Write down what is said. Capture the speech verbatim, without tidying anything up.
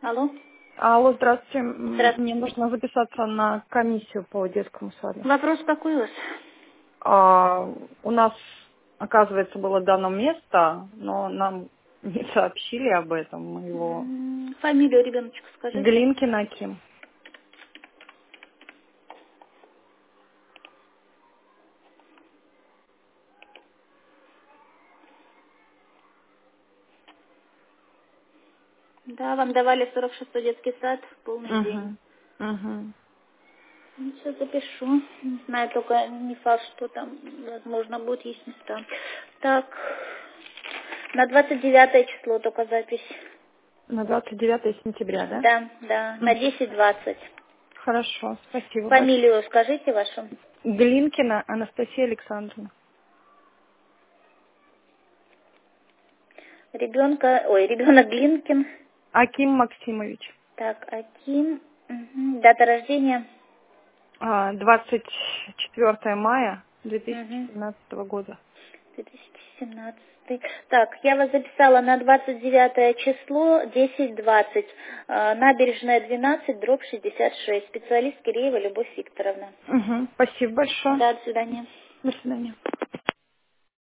Алло. Алло, здравствуйте. М, Здравствуйте. Мне нужно записаться на комиссию по детскому саду. Вопрос какой у вас? А, у нас, оказывается, было дано место, но нам не сообщили об этом. Мы его... М, Фамилию ребеночка скажите. Глинкин Аким. Да, вам давали сорок шестой детский сад, полный день. Угу. Угу. Сейчас запишу. Не знаю, только не факт, что там, возможно, будет есть места. Так, на двадцать девятое число только запись. На двадцать девятое сентября, да? Да, да, на Мгм. десять двадцать. Хорошо, спасибо большое. Фамилию скажите вашу. Глинкина Анастасия Александровна. Ребенка, ой, ребенок Глинкин. Аким Максимович. Так, Аким. Мгм. Дата рождения. А, двадцать четвёртое мая две тысячи Угу. семнадцатого года. две тысячи семнадцатый. Так, я вас записала на двадцать девятое число, десять двадцать. Э, Набережная двенадцать, дробь шестьдесят шесть. Специалист Киреева Любовь Викторовна. Угу. Спасибо большое. Да, до свидания. До свидания.